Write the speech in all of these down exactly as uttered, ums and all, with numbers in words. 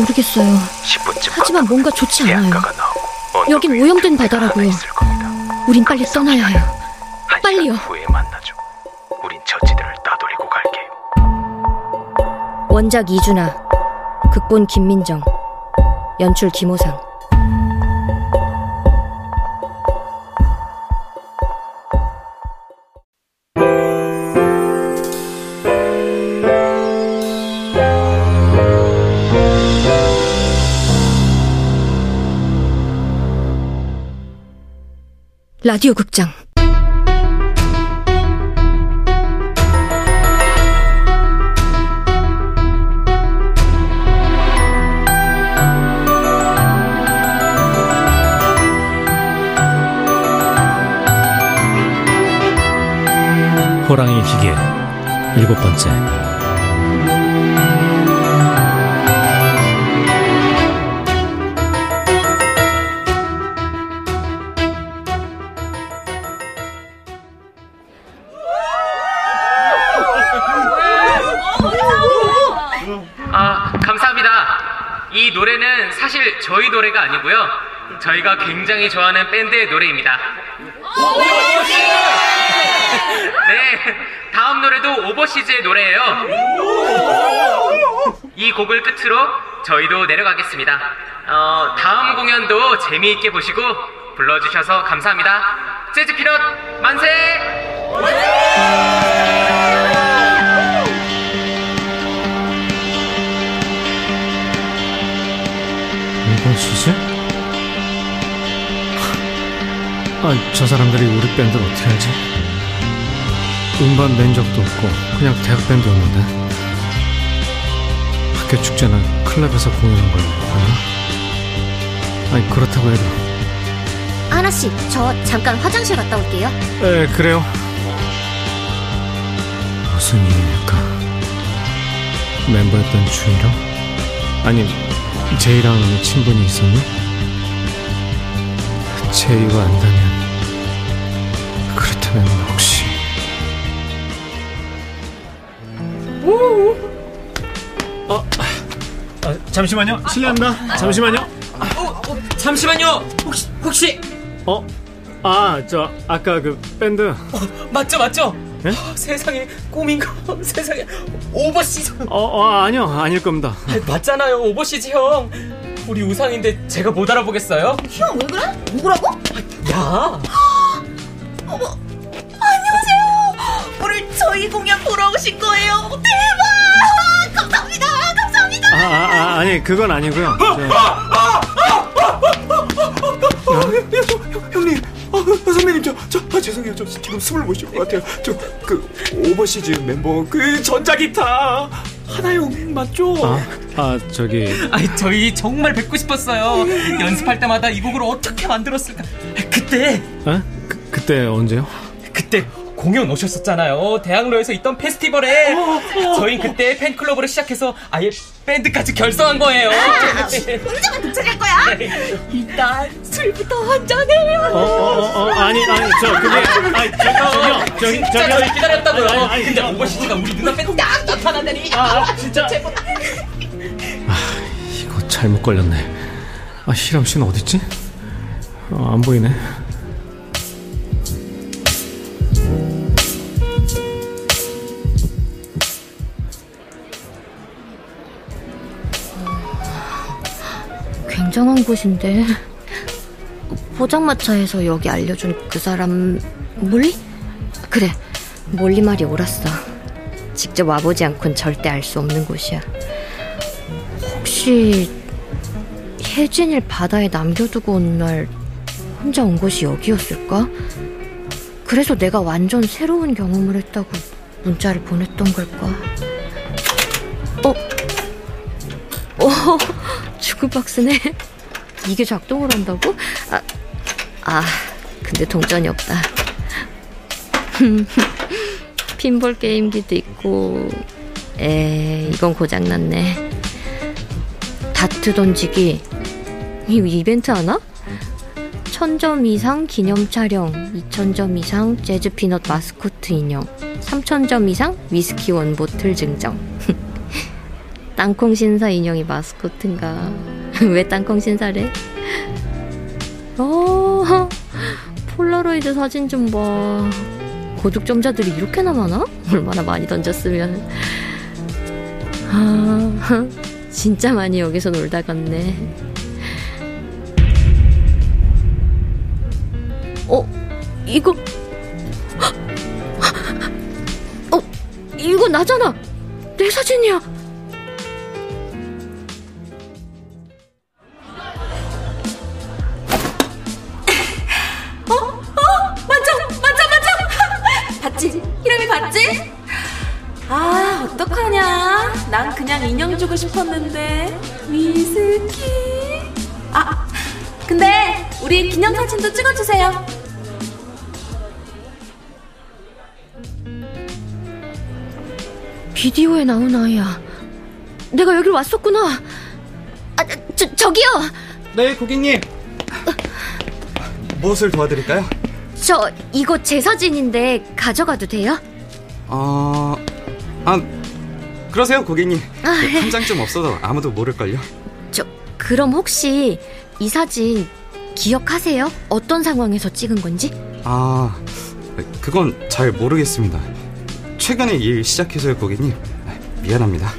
모르겠어요. 하지만 뭔가 좋지 않아요. 여긴 오염된 바다라고요. 우린 빨리 떠나야 해요. 빨리요. 후에 만나죠. 우린 저지들을 따돌리고 갈게요. 원작 이준아, 극본 김민정, 연출 김호상. 라디오 극장 호랑이 기계 일곱 번째. 아, 감사합니다. 이 노래는 사실 저희 노래가 아니고요, 저희가 굉장히 좋아하는 밴드의 노래입니다. 네, 다음 노래도 오버시즈의 노래예요. 이 곡을 끝으로 저희도 내려가겠습니다. 어, 다음 공연도 재미있게 보시고 불러주셔서 감사합니다. 재즈 피넛 만세! 오버시즈? 아, 저 사람들이 우리 밴드를 어떻게 알지? 음반 낸 적도 없고 그냥 대학 밴드였는데. 학교 축제나 클럽에서 공연한 걸 아나? 아니, 그렇다고 해도. 하나씨, 저 잠깐 화장실 갔다 올게요. 에, 그래요. 무슨 일입니까? 멤버였던 주희랑? 아니, 제이랑 친분이 있었니? 제이가 안다면, 그렇다면 혹시. 어, 아, 잠시만요. 실례합니다. 잠시만요. 어, 어, 잠시만요. 혹시 혹시 어? 아, 저 아까 그 밴드. 어, 맞죠 맞죠? 네? 어, 세상에 꿈인가? 세상에 오버시즈. 어, 어 아니요, 아닐 겁니다. 아니, 맞잖아요, 오버시즈 형. 우리 우상인데 제가 못 알아보겠어요? 형, 왜 그래? 누구라고? 야. 어머, 안녕하세요. 오늘 저희 공연 보러 오신 거예요. 대박! 감사합니다. 감사합니다. 아, 아, 아 아니, 그건 아니고요. 저... 어, 형, 형님, 어, 선배님, 저, 저, 아, 죄송해요. 저 지금 숨을 못 쉴 것 같아요. 저, 그, 오버시즈 멤버, 그, 전자기타, 하나형 맞죠? 아, 아, 저기. 아니, 저희 정말 뵙고 싶었어요. 연습할 때마다 이 곡을 어떻게 만들었을까. 그때. 어? 그, 그때 언제요? 그때 공연 오셨었잖아요. 대학로에서 있던 페스티벌에. 저희 그때 팬클럽으로 시작해서 아예 밴드까지 결성한 거예요. 언제가 도착할 거야? 일단 술부터 한잔해요. 어, 어, 어, 아니, 아니, 저 그게, 아니, 저, 저기요, 저기, 진짜 저기, 저희 기다렸다고요. 아니, 아니, 근데 저, 오버시즈가 우리 눈앞에 딱 나타난다니. 아, 진짜. 아, 이거 잘못 걸렸네. 아, 희람 씨는 어딨지? 어, 안 보이네. 굉장한 곳인데. 포장마차에서 여기 알려준 그 사람 몰리? 그래, 몰리 말이 옳았어. 직접 와보지 않고는 절대 알 수 없는 곳이야. 혹시 혜진이를 바다에 남겨두고 온 날 혼자 온 곳이 여기였을까? 그래서 내가 완전 새로운 경험을 했다고 문자를 보냈던 걸까? 어? 어? 주크박스네. 이게 작동을 한다고? 아, 아 근데 동전이 없다. 핀볼 게임기도 있고. 에, 이건 고장났네. 다트 던지기. 이거 이벤트 하나? 천 점 이상 기념 촬영, 이천 점 이상 재즈 피넛 마스코트 인형, 삼천 점 이상 위스키 원보틀 증정. 땅콩 신사 인형이 마스코트인가? 왜 땅콩 신사래? 어, 폴라로이드 사진 좀 봐. 고득점자들이 이렇게나 많아? 얼마나 많이 던졌으면. 아, 진짜 많이 여기서 놀다 갔네. 어, 이거 어, 이거 나잖아. 내 사진이야. 어? 어? 만져! 만져! 만져! 봤지? 히람이 봤지? 아, 어떡하냐. 난 그냥 인형 주고 싶었는데. 미스키. 아, 근데 우리 기념사진도 찍어주세요. 비디오에 나온 아이야. 내가 여길 왔었구나. 아, 저, 저기요. 네, 고객님. 무엇을 도와드릴까요? 저 이거 제 사진인데 가져가도 돼요? 어... 아, 그러세요, 고객님. 아, 네. 한 장쯤 없어도 아무도 모를걸요. 저 그럼 혹시 이 사진 기억하세요? 어떤 상황에서 찍은 건지? 아, 그건 잘 모르겠습니다. 최근에 일 시작해서요, 고객님. 미안합니다.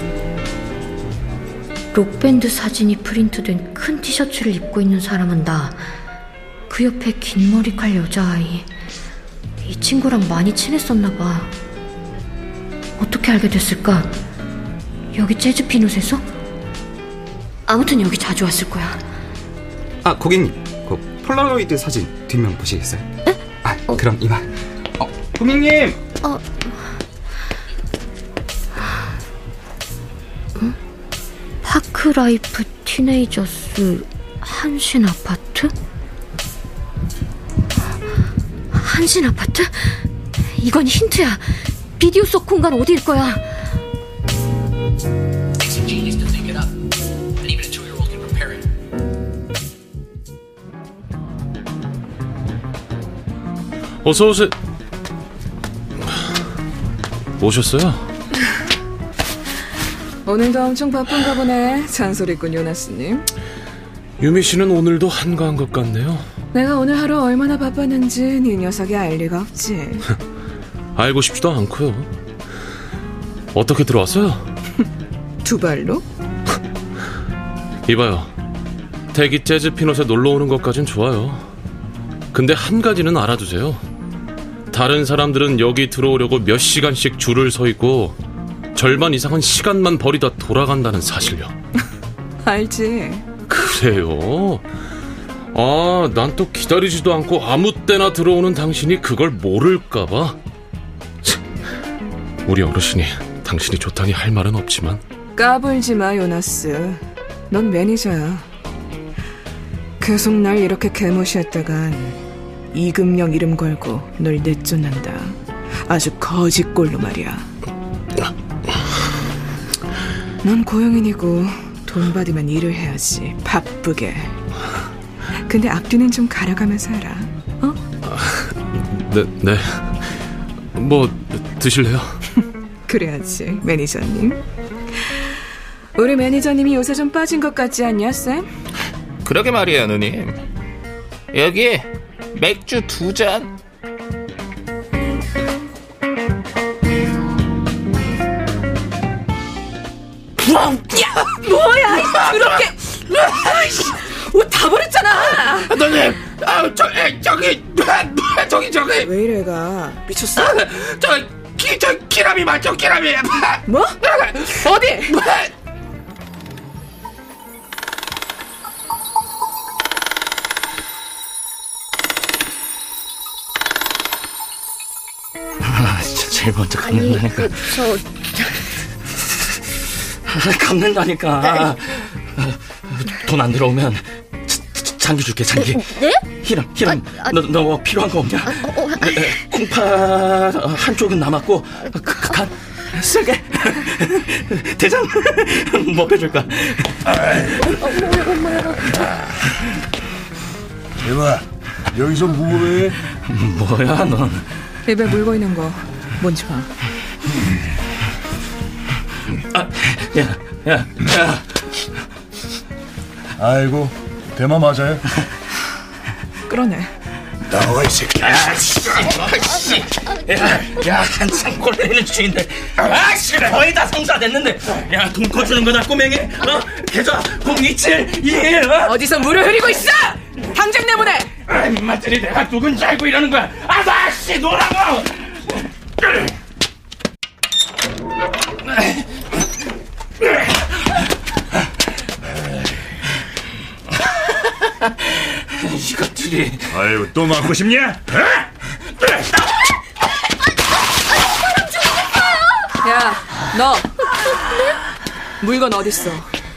록밴드 사진이 프린트된 큰 티셔츠를 입고 있는 사람은 나. 그 옆에 긴 머리칼 여자아이. 이 친구랑 많이 친했었나 봐. 어떻게 알게 됐을까? 여기 재즈 피넛에서? 아무튼 여기 자주 왔을 거야. 아, 고객님, 그 폴라로이드 사진 뒷면 보시겠어요? 에? 아, 어. 그럼 이만. 어, 고객님. 어. 응? 파크라이프 티네이저스 한신 아파트? 한신 아파트? 이건 힌트야. 비디오 속 공간 어디일 거야? 어서 오세요. 오셨어요? 오늘도 엄청 바쁜가 보네. 잔소리꾼 요나스님. 유미 씨는 오늘도 한가한 것 같네요. 내가 오늘 하루 얼마나 바빴는지 네 녀석이 알 리가 없지. 알고 싶지도 않고요. 어떻게 들어왔어요? 두 발로? 이봐요. 태기 재즈 피넛에 놀러 오는 것까진 좋아요. 근데 한 가지는 알아두세요. 다른 사람들은 여기 들어오려고 몇 시간씩 줄을 서 있고 절반 이상은 시간만 버리다 돌아간다는 사실요. 알지. 그래요? 아, 난 또 기다리지도 않고 아무 때나 들어오는 당신이 그걸 모를까봐. 우리 어르신이 당신이 좋다니 할 말은 없지만. 까불지 마, 요나스. 넌 매니저야. 계속 날 이렇게 개무시했다간 이금령 이름 걸고 널 내쫓는다. 아주 거짓꼴로 말이야. 넌 고용인이고 돈 받으면 일을 해야지. 바쁘게. 근데 앞뒤는 좀 가려가면서 해라. 어? 네, 네. 뭐 드실래요? 그래야지, 매니저님. 우리 매니저님이 요새 좀 빠진 것 같지 않냐, 쌤? 그러게 말이에요, 누님. 여기 맥주 두 잔. 뭐야, 그렇게 옷 다 버렸잖아. 누님, 아, 저, 에, 저기, 저기, 저기. 왜 이래가? 미쳤어? 저, 기, 저, 기람이 맞죠, 기람이. 뭐? 어디? 아, 제일 먼저 갚는다니까. 아니, 그, 저... 갚는다니까. 돈 안 들어오면 장기 줄게, 장기. 네? 히람, 히람, 아, 아, 너, 너 뭐 필요한 거 없냐? 아, 어, 어, 콩파 한쪽은 남았고, 그, 간 쓸게. 대장, 뭐 빼줄까? 얘봐, 여기서 뭐해? 뭐야, 넌? 입에 물고 있는 거 뭔지 봐. 아, 야, 야, 야. 아이고, 대마 맞아요? 그러네. 나와 이 새끼야. 아씨, 아씨. 야, 야, 한참 꼴레는 주인데. 아씨, 거의 다 성사됐는데. 야, 돈 거주는 거다 꼬맹이. 어? 계좌 공이칠 일. 어? 어디서 물을 흐리고 있어? 당장 내보내. 아, 인마들이 내가 누군지 알고 이러는 거야. 아저씨 노라고. 이것들이. 아이고, 또 맞고 싶냐? 야, 너 물건 어딨어?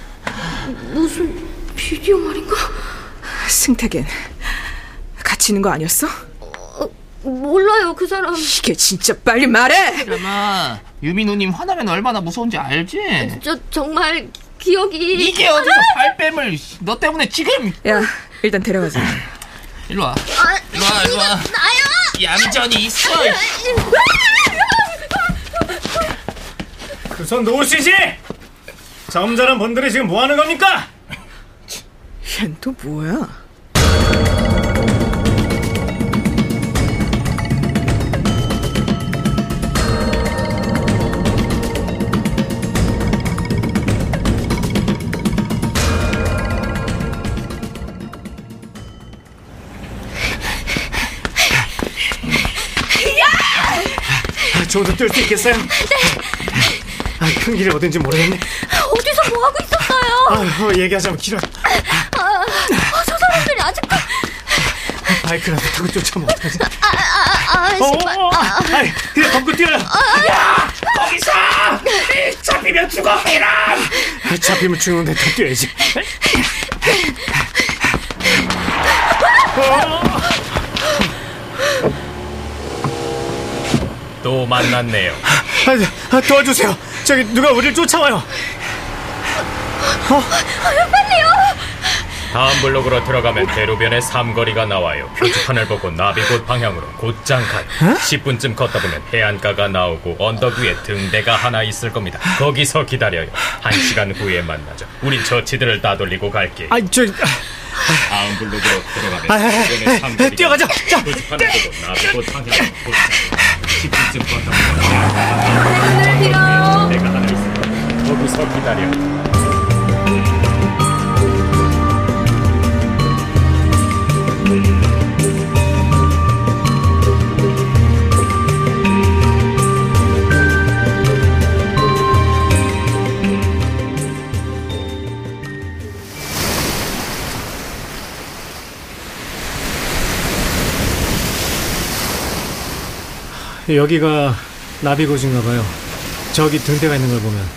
무슨 비디오 말인가? 승택인 같이 있는 거 아니었어? 어, 몰라요, 그 사람. 이게 진짜 빨리 말해. 그러나 유민우님 화나면 얼마나 무서운지 알지? 저 정말 기억이. 이게 어디서 발뺌을. 너 때문에 지금. 야, 일단 데려가자. 일로와. 아, 일로와 일로와. 나요. 얌전히 있어. 그 손 놓으시지. 점잖은 분들이 지금 뭐 하는 겁니까? 얜 또 뭐야? 저도 뜰 수 있겠어요? 네. 아, 큰 길이 어딘지 모르겠네. 어디서 뭐 하고 있었어요? 아, 얘기하자면 길어. 아, 아, 저 사람들이 아직도. 바이크라도 타고 쫓아오면 어떡하지? 아, 아, 아, 정말. 어, 어, 어. 아이, 그냥 덮고 뛰어요. 아, 야, 거기서 잡히면 죽어, 이람. 아, 잡히면 죽는데 더 뛰어야지. 또 만났네요. 아, 도와주세요. 저기 누가 우리를 쫓아와요. 어? 빨리요. 다음 블록으로 들어가면 대로변에 삼거리가 나와요. 표지판을 보고 나비곳 방향으로 곧장 가요. 어? 십 분쯤 걷다 보면 해안가가 나오고 언덕 위에 등대가 하나 있을 겁니다. 거기서 기다려요. 한 시간 후에 만나죠. 우린 저치들을 따돌리고 갈게요. 아, 저... 다음 블록으로 들어가면 아, 대로변에 삼거리가 뛰어가자. 자. 표지판을 보고 나비곳 방향으로 곧장 십 분쯤 걷다 보면 등대가 하나 있을 겁니다. 거기서 기다려요. 여기가 나비곳인가 봐요. 저기 등대가 있는 걸 보면.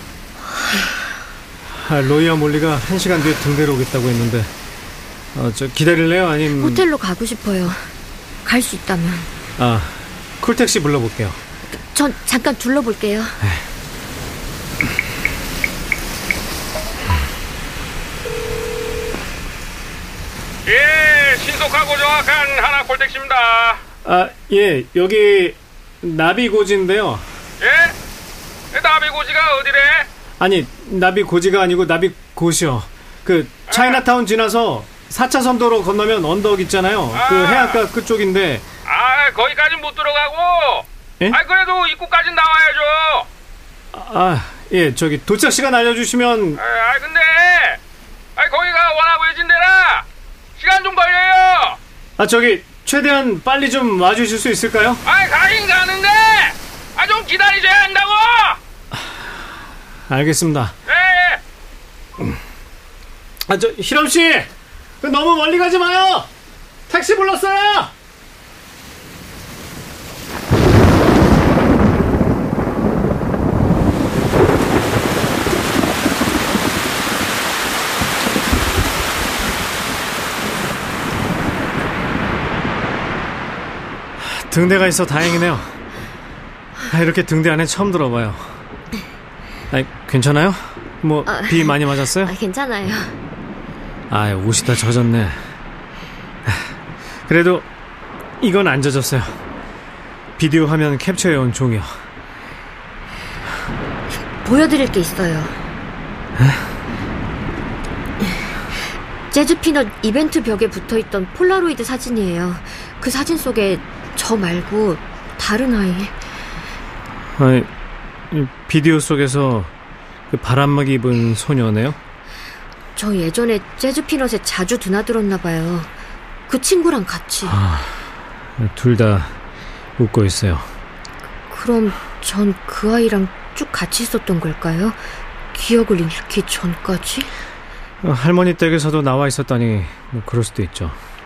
아, 로이와 몰리가 한 시간 뒤에 등대로 오겠다고 했는데 어, 저 기다릴래요? 아니면 호텔로 가고 싶어요. 갈 수 있다면. 아, 쿨택시 불러볼게요. 전 잠깐 둘러볼게요. 예, 신속하고 정확한 하나 콜택시입니다. 아, 예, 여기 나비고지인데요. 예? 나비고지가 어디래? 아니, 나비고지가 아니고 나비곳이요. 그 차이나타운 지나서 사 차선 도로 건너면 언덕 있잖아요. 아. 그 해안가 그쪽인데. 아, 거기까진 못 들어가고. 예? 아, 그래도 입구까진 나와야죠. 아, 예, 저기 도착 시간 알려주시면. 아, 근데 아, 거기가 워낙 외진 데라 시간 좀 걸려요. 아, 저기 최대한 빨리 좀 와주실 수 있을까요? 아, 가긴 가는데 아, 좀 기다리셔야 한다고. 알겠습니다. 예, 예. 아, 저 희럼씨, 너무 멀리 가지 마요. 택시 불렀어요. 등대가 있어 다행이네요. 아, 이렇게 등대 안에 처음 들어봐요. 아, 괜찮아요? 뭐 비 아, 많이 맞았어요? 아, 괜찮아요. 아, 옷이 다 젖었네. 그래도 이건 안 젖었어요. 비디오 화면 캡처해온 종이요. 보여드릴 게 있어요. 재즈피넛 이벤트 벽에 붙어있던 폴라로이드 사진이에요. 그 사진 속에 저 말고 다른 아이. 아니, 비디오 속에서 그 바람막 입은 소녀네요? 저 예전에 재즈피넛에 자주 드나들었나 봐요. 그 친구랑 같이. 아, 둘 다 웃고 있어요. 그럼 전 그 아이랑 쭉 같이 있었던 걸까요? 기억을 잃기 전까지? 할머니 댁에서도 나와 있었다니 뭐 그럴 수도 있죠.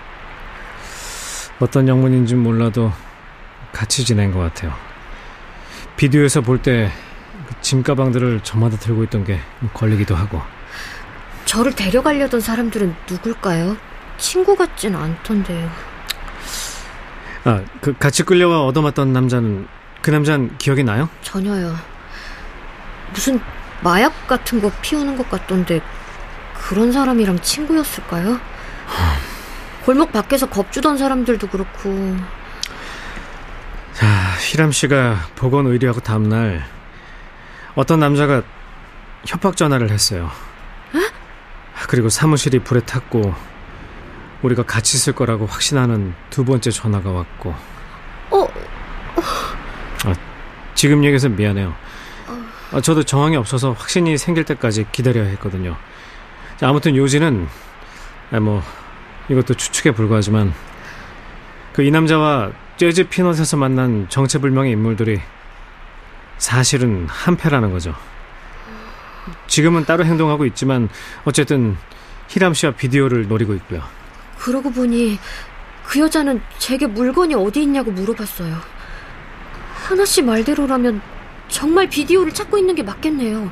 어떤 영문인지는 몰라도 같이 지낸 것 같아요. 비디오에서 볼 때 짐가방들을 저마다 들고 있던 게 걸리기도 하고. 저를 데려가려던 사람들은 누굴까요? 친구 같진 않던데요. 아, 그 같이 끌려와 얻어맞던 남자는, 그 남자는 기억이 나요? 전혀요. 무슨 마약 같은 거 피우는 것 같던데 그런 사람이랑 친구였을까요? 골목 밖에서 겁주던 사람들도 그렇고. 자, 희람 씨가 보건 의뢰하고 다음날 어떤 남자가 협박 전화를 했어요. 에? 그리고 사무실이 불에 탔고 우리가 같이 있을 거라고 확신하는 두 번째 전화가 왔고. 어? 어. 아, 지금 얘기해서 미안해요. 아, 저도 정황이 없어서 확신이 생길 때까지 기다려야 했거든요. 자, 아무튼 요지는 아, 뭐 이것도 추측에 불과하지만 그 이 남자와 재즈 피넛에서 만난 정체불명의 인물들이 사실은 한패라는 거죠. 지금은 따로 행동하고 있지만 어쨌든 희람 씨와 비디오를 노리고 있고요. 그러고 보니 그 여자는 제게 물건이 어디 있냐고 물어봤어요. 하나 씨 말대로라면 정말 비디오를 찾고 있는 게 맞겠네요.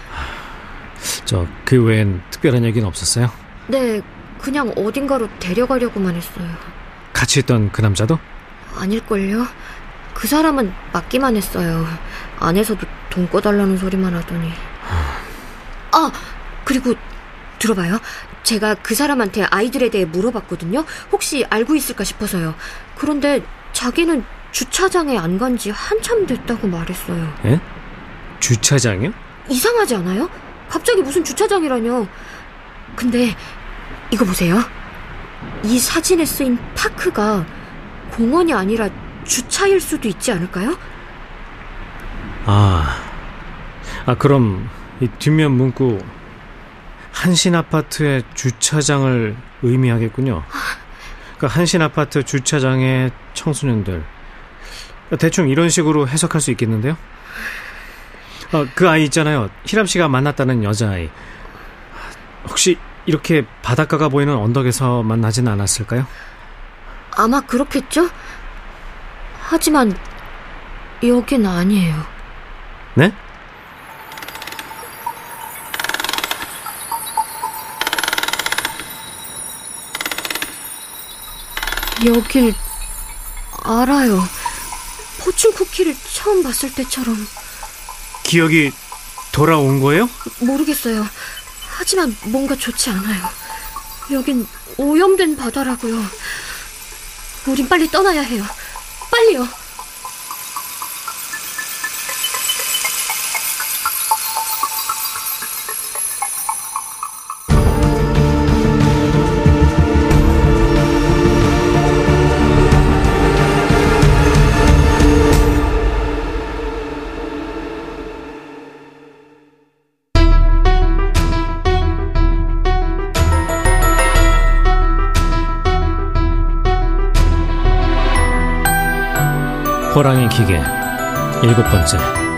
저 그 외엔 특별한 얘기는 없었어요? 네, 그냥 어딘가로 데려가려고만 했어요. 같이 있던 그 남자도? 아닐걸요. 그 사람은 맞기만 했어요. 안에서도 돈 꺼달라는 소리만 하더니. 아, 그리고 들어봐요. 제가 그 사람한테 아이들에 대해 물어봤거든요. 혹시 알고 있을까 싶어서요. 그런데 자기는 주차장에 안 간 지 한참 됐다고 말했어요. 예? 주차장이요? 이상하지 않아요? 갑자기 무슨 주차장이라뇨. 근데 이거 보세요. 이 사진에 쓰인 파크가 공원이 아니라 주차일 수도 있지 않을까요? 아, 아 그럼 이 뒷면 문구 한신 아파트의 주차장을 의미하겠군요. 그 한신 아파트 주차장의 청소년들. 대충 이런 식으로 해석할 수 있겠는데요? 아, 그 아이 있잖아요. 희람 씨가 만났다는 여자아이. 혹시 이렇게 바닷가가 보이는 언덕에서 만나진 않았을까요? 아마 그렇겠죠? 하지만 여긴 아니에요. 네? 여길 알아요. 포춘 쿠키를 처음 봤을 때처럼. 기억이 돌아온 거예요? 모르겠어요. 하지만 뭔가 좋지 않아요. 여긴 오염된 바다라고요. 우린 빨리 떠나야 해요. 빨리요. 호랑이 기계 일곱 번째.